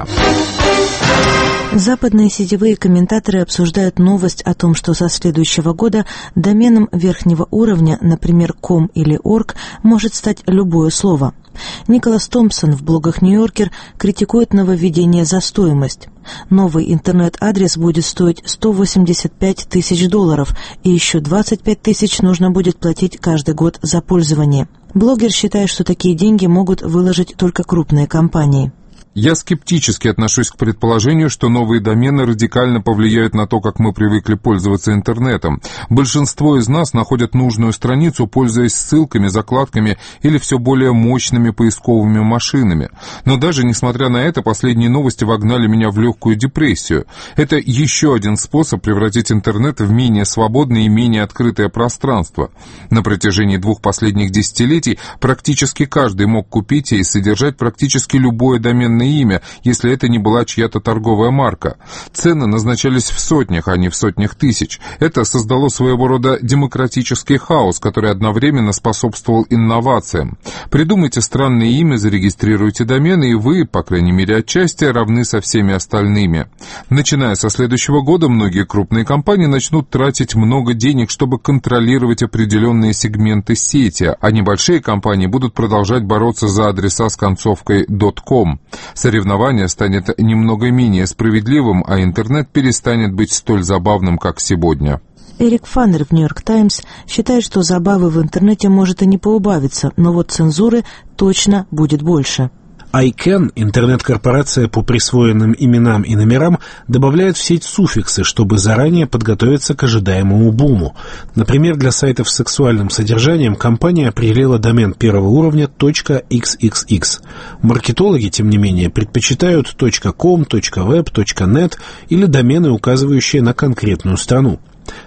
Западные сетевые комментаторы обсуждают новость о том, что со следующего года доменом верхнего уровня, например, .com или .org, может стать любое слово. Николас Томпсон в блогах «Нью-Йоркер» критикует нововведение за стоимость. Новый интернет-адрес будет стоить сто восемьдесят пять тысяч долларов, и еще двадцать пять тысяч нужно будет платить каждый год за пользование. Блогер считает, что такие деньги могут выложить только крупные компании. Я скептически отношусь к предположению, что новые домены радикально повлияют на то, как мы привыкли пользоваться интернетом. Большинство из нас находят нужную страницу, пользуясь ссылками, закладками или все более мощными поисковыми машинами. Но даже несмотря на это, последние новости вогнали меня в легкую депрессию. Это еще один способ превратить интернет в менее свободное и менее открытое пространство. На протяжении двух последних десятилетий практически каждый мог купить и содержать практически любое доменное имя, если это не была чья-то торговая марка. Цены назначались в сотнях, а не в сотнях тысяч. Это создало своего рода демократический хаос, который одновременно способствовал инновациям. Придумайте странное имя, зарегистрируйте домены, и вы, по крайней мере отчасти, равны со всеми остальными. Начиная со следующего года, многие крупные компании начнут тратить много денег, чтобы контролировать определенные сегменты сети, а небольшие компании будут продолжать бороться за адреса с концовкой .com. Соревнование станет немного менее справедливым, а интернет перестанет быть столь забавным, как сегодня. Эрик Фаннер в «Нью-Йорк Таймс» считает, что забавы в интернете может и не поубавиться, но вот цензуры точно будет больше. айкэн, интернет-корпорация по присвоенным именам и номерам, добавляет в сеть суффиксы, чтобы заранее подготовиться к ожидаемому буму. Например, для сайтов с сексуальным содержанием компания определила домен первого уровня .xxx. Маркетологи, тем не менее, предпочитают .com, .web, .net или домены, указывающие на конкретную страну.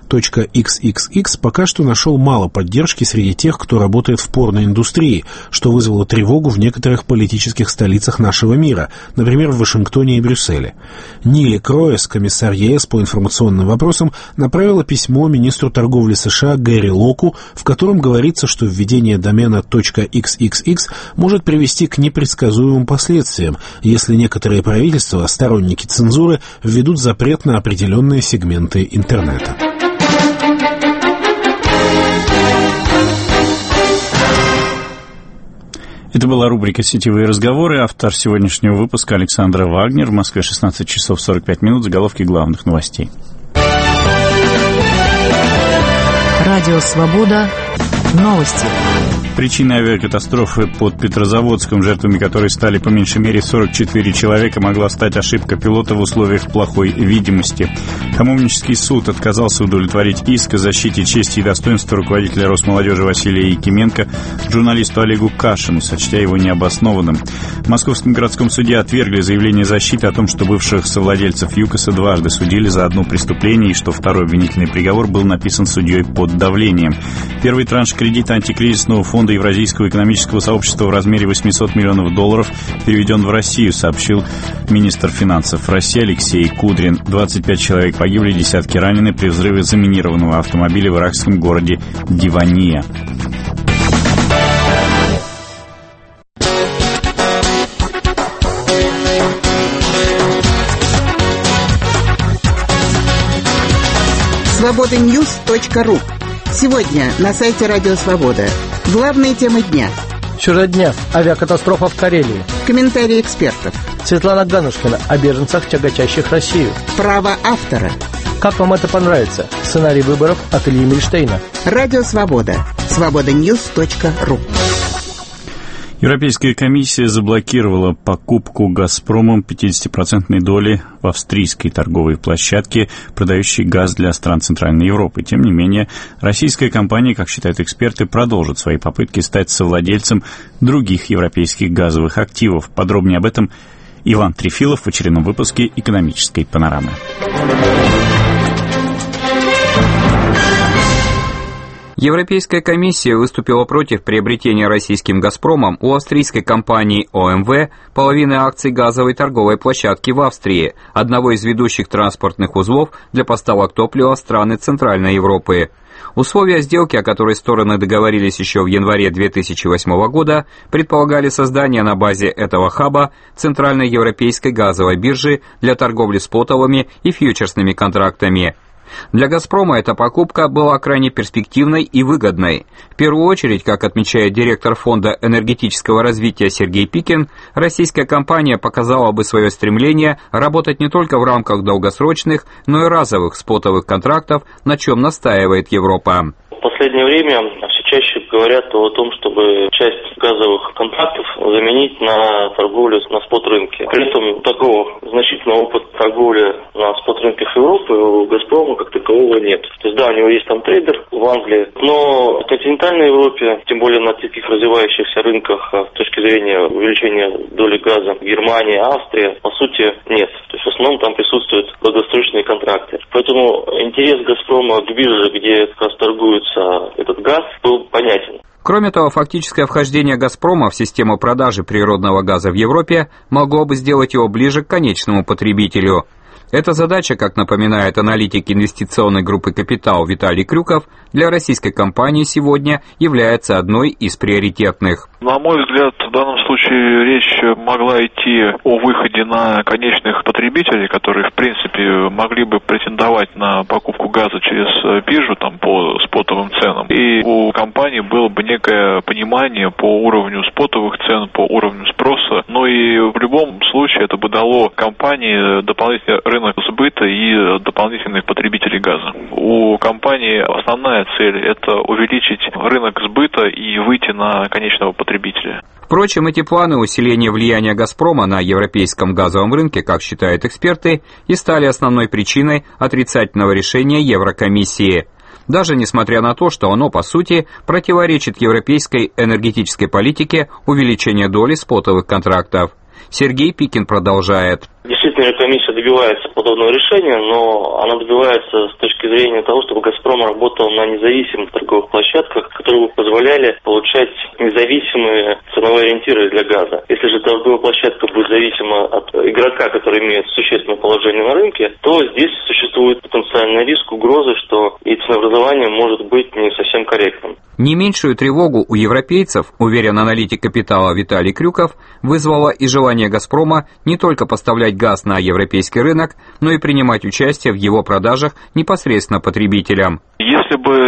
.xxx пока что нашел мало поддержки среди тех, кто работает в порноиндустрии, что вызвало тревогу в некоторых политических столицах нашего мира, например, в Вашингтоне и Брюсселе. Нили Кроэс, комиссар ЕС по информационным вопросам, направила письмо министру торговли США Гэри Локу, в котором говорится, что введение домена .xxx может привести к непредсказуемым последствиям, если некоторые правительства, сторонники цензуры, введут запрет на определенные сегменты интернета. Это была рубрика «Сетевые разговоры». Автор сегодняшнего выпуска Александра Вагнер. В Москве шестнадцать часов сорок пять минут. Заголовки главных новостей. Радио «Свобода». Новости. Причиной авиакатастрофы под Петрозаводском, жертвами которой стали по меньшей мере сорок четыре человека, могла стать ошибка пилота в условиях плохой видимости. Хамовнический суд отказался удовлетворить иск о защите чести и достоинства руководителя Росмолодежи Василия Якименко журналисту Олегу Кашину, сочтя его необоснованным. В Московском городском суде отвергли заявление защиты о том, что бывших совладельцев ЮКОСа дважды судили за одно преступление и что второй обвинительный приговор был написан судьей под давлением. Первый транш кредита антикризисного фонда Евразийского экономического сообщества в размере восемьсот миллионов долларов переведен в Россию, сообщил министр финансов России Алексей Кудрин. двадцать пять человек погибли, десятки ранены при взрыве заминированного автомобиля в иракском городе Дивания. свобода ньюс точка ру. Сегодня на сайте Радио Свобода. Главные темы дня. Сюжет дня. Авиакатастрофа в Карелии. Комментарии экспертов. Светлана Ганушкина о беженцах, тяготящих Россию. Право автора. Как вам это понравится? Сценарий выборов от Ильи Мильштейна. Радио Свобода. свобода ньюс точка ру. Европейская комиссия заблокировала покупку «Газпромом» пятидесятипроцентной доли в австрийской торговой площадке, продающей газ для стран Центральной Европы. Тем не менее, российская компания, как считают эксперты, продолжит свои попытки стать совладельцем других европейских газовых активов. Подробнее об этом Иван Трефилов в очередном выпуске «Экономической панорамы». Европейская комиссия выступила против приобретения российским «Газпромом» у австрийской компании О Эм вэ половины акций газовой торговой площадки в Австрии, одного из ведущих транспортных узлов для поставок топлива в страны Центральной Европы. Условия сделки, о которой стороны договорились еще в январе две тысячи восьмого года, предполагали создание на базе этого хаба Центральной европейской газовой биржи для торговли спотовыми и фьючерсными контрактами. Для «Газпрома» эта покупка была крайне перспективной и выгодной. В первую очередь, как отмечает директор Фонда энергетического развития Сергей Пикин, российская компания показала бы свое стремление работать не только в рамках долгосрочных, но и разовых спотовых контрактов, на чем настаивает Европа. В последнее время все чаще говорят о том, чтобы часть газовых контрактов заменить на торговлю на спот-рынке. При этом такого значительного опыта торговли на спот-рынках Европы у «Газпрома» как такового нет. То есть, да, у него есть там трейдер в Англии, но в континентальной Европе, тем более на таких развивающихся рынках с точки зрения увеличения доли газа, Германия, Австрия, по сути, нет. То есть, в основном там присутствуют долгосрочные контракты. Поэтому интерес «Газпрома» к бирже, где как раз торгуется этот газ, был понятен. Кроме того, фактическое вхождение «Газпрома» в систему продажи природного газа в Европе могло бы сделать его ближе к конечному потребителю. Эта задача, как напоминает аналитик инвестиционной группы «Капитал» Виталий Крюков, для российской компании сегодня является одной из приоритетных. На мой взгляд, в данном случае речь могла идти о выходе на конечных потребителей, которые, в принципе, могли бы претендовать на покупку газа через биржу там, по спотовым ценам. И у компании было бы некое понимание по уровню спотовых цен, по уровню спроса. Но и в любом случае это бы дало компании дополнительный рынок сбыта и дополнительных потребителей газа. У компании основная цель – это увеличить рынок сбыта и выйти на конечного потребителя. Впрочем, эти планы усиления влияния «Газпрома» на европейском газовом рынке, как считают эксперты, и стали основной причиной отрицательного решения Еврокомиссии. Даже несмотря на то, что оно, по сути, противоречит европейской энергетической политике увеличения доли спотовых контрактов. Сергей Пикин продолжает. Действительно, комиссия добивается подобного решения, но она добивается с точки зрения того, чтобы «Газпром» работал на независимых торговых площадках, которые бы позволяли получать независимые ценовые ориентиры для газа. Если же торговая площадка будет зависима от игрока, который имеет существенное положение на рынке, то здесь существует потенциальный риск, угрозы, что и ценообразование может быть не совсем корректным. Не меньшую тревогу у европейцев, уверен аналитик «Капитала» Виталий Крюков, вызвало и желание «Газпрома» не только поставлять газ на европейский рынок, но и принимать участие в его продажах непосредственно потребителям. Если бы «Газпром»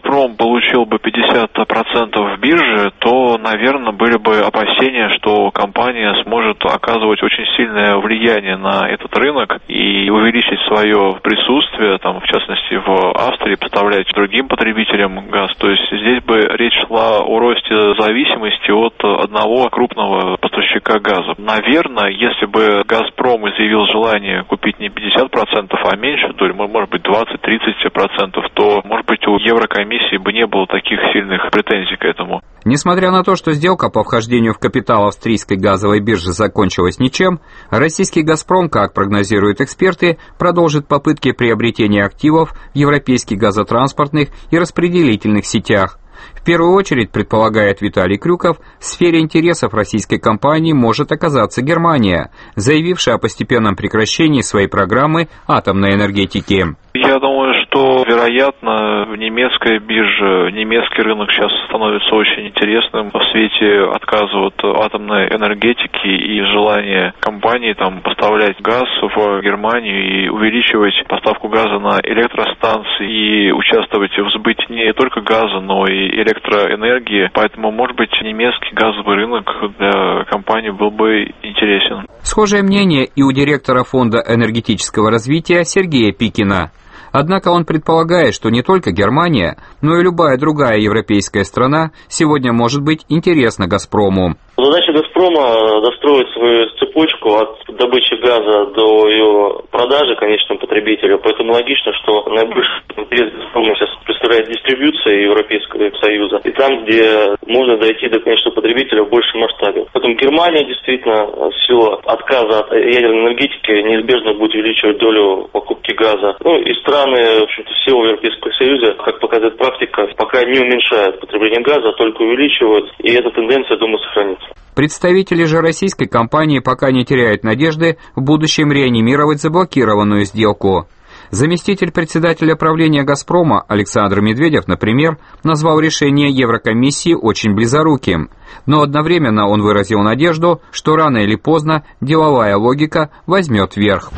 «Газпром» получил бы пятьдесят процентов биржи, то, наверное, были бы опасения, что компания сможет оказывать очень сильное влияние на этот рынок и увеличить свое присутствие, там, в частности, в Австрии, поставлять другим потребителям газ. То есть здесь бы речь шла о росте зависимости от одного крупного поставщика газа. Наверное, если бы «Газпром» изъявил желание купить не пятьдесят процентов, а меньше доль, может быть, двадцать-тридцать процентов, то, может быть, у Еврокомиссии бы не было таких сильных претензий к этому. Несмотря на то, что сделка по вхождению в капитал австрийской газовой биржи закончилась ничем, российский «Газпром», как прогнозируют эксперты, продолжит попытки приобретения активов в европейских газотранспортных и распределительных сетях. В первую очередь, предполагает Виталий Крюков, в сфере интересов российской компании может оказаться Германия, заявившая о постепенном прекращении своей программы атомной энергетики. Я думаю, что, вероятно, немецкая биржа, немецкий рынок сейчас становится очень интересным в свете отказа от атомной энергетики и желания компании там поставлять газ в Германию и увеличивать поставку газа на электростанции и участвовать в сбытии не только газа, но и электроэнергии. Поэтому, может быть, немецкий газовый рынок для компании был бы интересен. Схожее мнение и у директора Фонда энергетического развития Сергея Пикина. Однако он предполагает, что не только Германия, но и любая другая европейская страна сегодня может быть интересна «Газпрому». Задача «Газпрома» достроить свою цепочку от добычи газа до ее продажи конечному потребителю. Поэтому логично, что наибольший интерес «Газпрома» сейчас представляет дистрибьюция Европейского Союза. И там, где можно дойти до конечного потребителя в большем масштабе. Поэтому Германия действительно в силу отказа от ядерной энергетики неизбежно будет увеличивать долю покупки газа. Ну и страны, в общем-то, всего Европейского Союза, как показывает практика, пока не уменьшают потребление газа, а только увеличивают. И эта тенденция, думаю, сохранится. Представители же российской компании пока не теряют надежды в будущем реанимировать заблокированную сделку. Заместитель председателя правления «Газпрома» Александр Медведев, например, назвал решение Еврокомиссии очень близоруким. Но одновременно он выразил надежду, что рано или поздно деловая логика возьмет верх.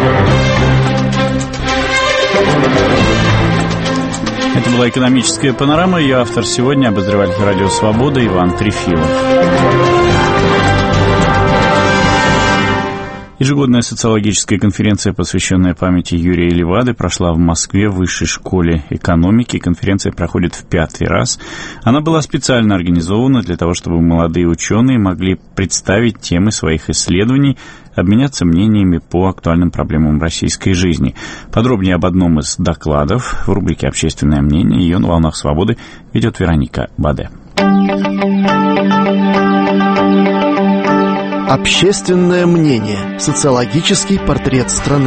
Это была «Экономическая панорама». Ее автор сегодня — обозреватель «Радио Свобода» Иван Трефилов. Ежегодная социологическая конференция, посвященная памяти Юрия Левады, прошла в Москве в Высшей школе экономики. Конференция проходит в пятый раз. Она была специально организована для того, чтобы молодые ученые могли представить темы своих исследований, обменяться мнениями по актуальным проблемам российской жизни. Подробнее об одном из докладов в рубрике «Общественное мнение» ее на «Волнах Свободы» ведет Вероника Баде. Общественное мнение. Социологический портрет страны.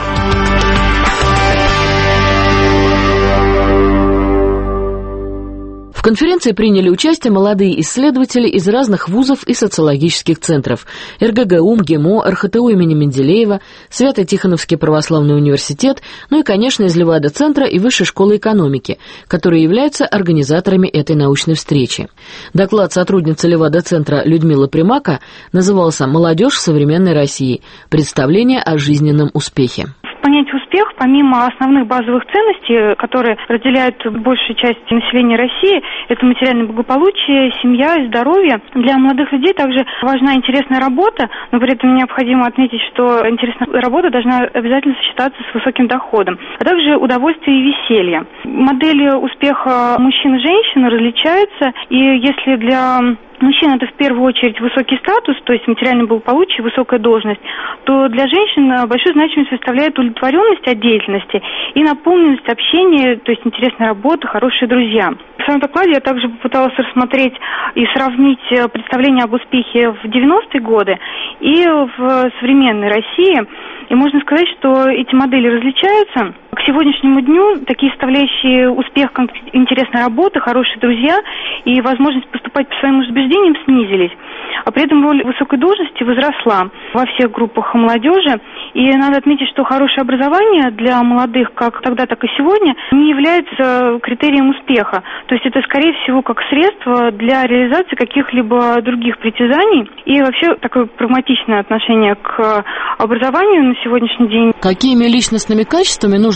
В конференции приняли участие молодые исследователи из разных вузов и социологических центров: эр гэ гэ у, эм гэ эм о, эр ха тэ у имени Менделеева, Свято-Тихоновский православный университет, ну и, конечно, из Левада-центра и Высшей школы экономики, которые являются организаторами этой научной встречи. Доклад сотрудницы Левада-центра Людмилы Примака назывался «Молодежь в современной России. Представление о жизненном успехе». Понятие «успех», помимо основных базовых ценностей, которые разделяют большую часть населения России, это материальное благополучие, семья и здоровье. Для молодых людей также важна интересная работа, но при этом необходимо отметить, что интересная работа должна обязательно сочетаться с высоким доходом, а также удовольствие и веселье. Модели успеха мужчин и женщин различаются, и если для мужчин это в первую очередь высокий статус, то есть материальное благополучие, высокая должность, то для женщин большую значимость представляет удовлетворенность от деятельности и наполненность общения, то есть интересная работа, хорошие друзья. В своем докладе я также попыталась рассмотреть и сравнить представление об успехе в девяностые годы и в современной России. И можно сказать, что эти модели различаются. К сегодняшнему дню такие составляющие успех, как интересная работа, хорошие друзья и возможность поступать по своим убеждениям снизились. А при этом роль высокой должности возросла во всех группах молодежи. И надо отметить, что хорошее образование для молодых, как тогда, так и сегодня, не является критерием успеха. То есть это, скорее всего, как средство для реализации каких-либо других притязаний. И вообще такое прагматичное отношение к образованию на сегодняшний день. Какими личностными качествами нужно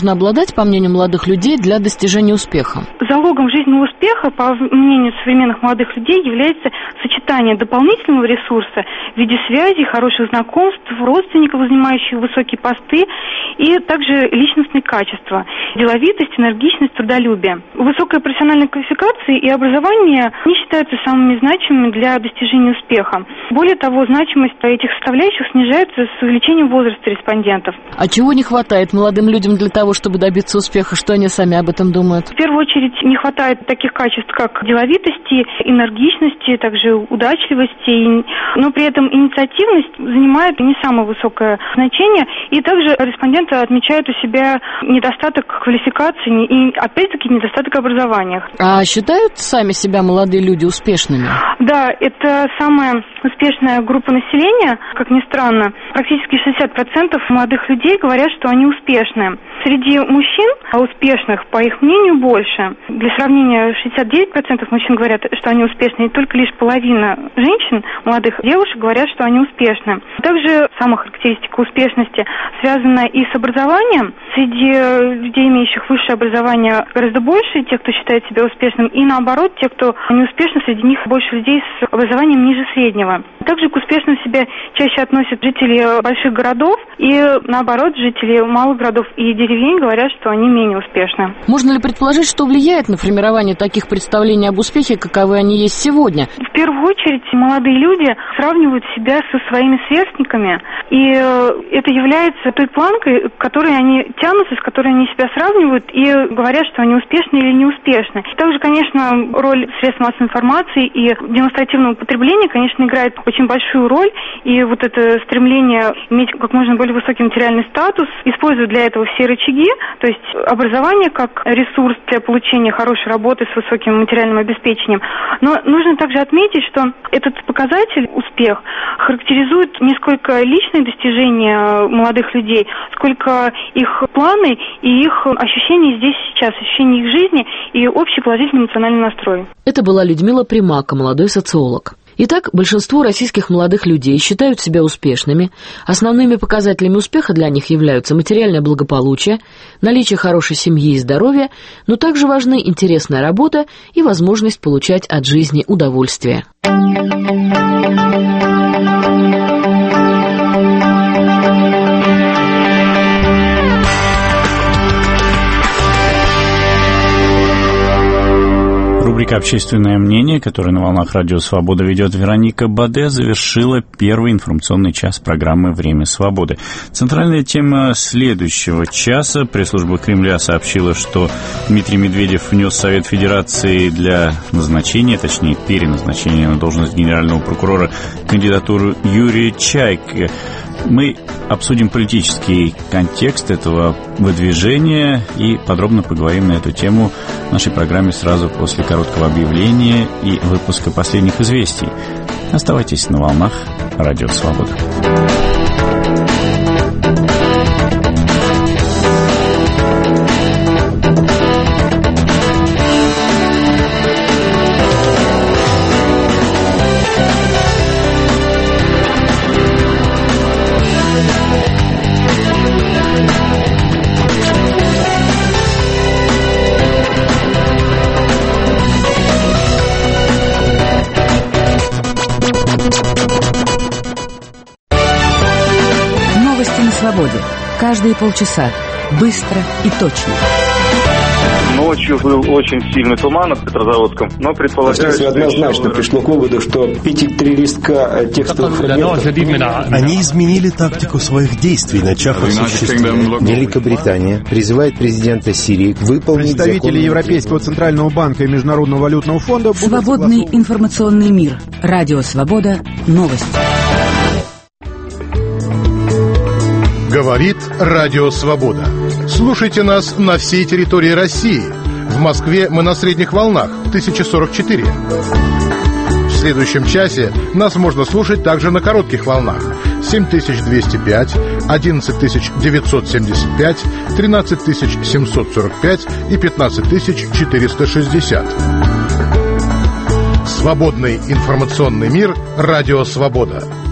нужно обладать, по мнению молодых людей, для достижения успеха? Залогом жизненного успеха, по мнению современных молодых людей, является сочетание дополнительного ресурса в виде связей, хороших знакомств, родственников, занимающих высокие посты, и также личностные качества, деловитость, энергичность, трудолюбие. Высокая профессиональная квалификация и образование не считаются самыми значимыми для достижения успеха. Более того, значимость этих составляющих снижается с увеличением возраста респондентов. А чего не хватает молодым людям для того, чтобы добиться успеха? Что они сами об этом думают? В первую очередь не хватает таких качеств, как деловитости, энергичности, также удачливости, но при этом инициативность занимает не самое высокое значение, и также респонденты отмечают у себя недостаток квалификации и, опять-таки, недостаток образования. А считают сами себя молодые люди успешными? Да, это самая успешная группа населения, как ни странно. Практически шестьдесят процентов молодых людей говорят, что они успешны. Среди мужчин успешных, по их мнению, больше. Для сравнения, шестьдесят девять процентов мужчин говорят, что они успешны, и только лишь половина женщин, молодых девушек, говорят, что они успешны. Также сама характеристика успешности связана и с образованием. Среди людей, имеющих высшее образование, гораздо больше тех, кто считает себя успешным, и наоборот, те, кто неуспешны, среди них больше людей с образованием ниже среднего. Также к успешным себя чаще относят жители больших городов, и наоборот, жители малых городов и деревень говорят, что они менее успешны. Можно ли предположить, что влияет на формирование таких представлений об успехе, каковы они есть сегодня? В первую очередь, молодые люди сравнивают себя со своими сверстниками, и это является той планкой, к которой они тянутся, с которой они себя сравнивают и говорят, что они успешны или неуспешны. Также, конечно, роль средств массовой информации и демонстративного потребления, конечно, играет очень большую роль, и вот это стремление иметь как можно более высокий материальный статус, используют для этого все рычаги, то есть образование как ресурс для получения хорошей работы с высоким материальным обеспечением. Но нужно также отметить, что этот показатель, успех, характеризует не сколько личные достижения молодых людей, сколько их планы и их ощущения здесь сейчас, ощущения их жизни и общий положительный эмоциональный настрой. Это была Людмила Примака, молодой социолог. Итак, большинство российских молодых людей считают себя успешными. Основными показателями успеха для них являются материальное благополучие, наличие хорошей семьи и здоровья, но также важны интересная работа и возможность получать от жизни удовольствие. Рубрика «Общественное мнение», которую на волнах Радио Свобода ведет Вероника Баде, завершила первый информационный час программы «Время свободы». Центральная тема следующего часа. Пресс-служба Кремля сообщила, что Дмитрий Медведев внес в Совет Федерации для назначения, точнее переназначения на должность генерального прокурора кандидатуру Юрия Чайки. Мы обсудим политический контекст этого выдвижения и подробно поговорим на эту тему в нашей программе сразу после короткого объявления и выпуска последних известий. Оставайтесь на волнах Радио Свобода. Каждые полчаса. Быстро и точно. Ночью был очень сильный туман над Петрозаводском, но предполагаю, что... однозначно пришло к выводу, что эти три листка текстовых фрагментов... Они изменили тактику своих действий, начав осуществлять. Великобритания призывает президента Сирии выполнить... Представители Европейского Центрального банка и Международного валютного фонда... Свободный согласован... информационный мир. Радио Свобода. Новости. Говорит Радио Свобода. Слушайте нас на всей территории России. В Москве мы на средних волнах тысяча сорок четыре. В следующем часе нас можно слушать также на коротких волнах семь тысяч двести пять, одиннадцать тысяч девятьсот семьдесят пять, тринадцать тысяч семьсот сорок пять и пятнадцать тысяч четыреста шестьдесят. Свободный информационный мир. Радио Свобода.